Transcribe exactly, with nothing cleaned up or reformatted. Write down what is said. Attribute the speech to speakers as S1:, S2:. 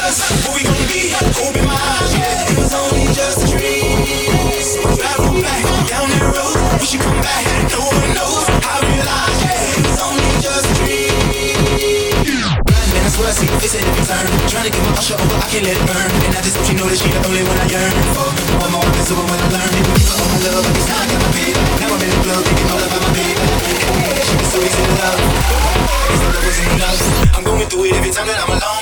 S1: us? What we gon' be? Open my eyes, yeah. It was only just a dream. So I drive on back down that road. We should come back. No one knows. I realize, yeah, it was only just a dream. Man, I swear I see your face at every turn. Trying to get my usher over, I can't let it burn. And I just hope she know that she the only one I yearn for. One more episode when I learn. People give her all my love, but this time I got my baby. Now I'm in the club, thinking all about my baby. She was so easy to love. I guess the love wasn't enough. I'm going through it every time that I'm alone.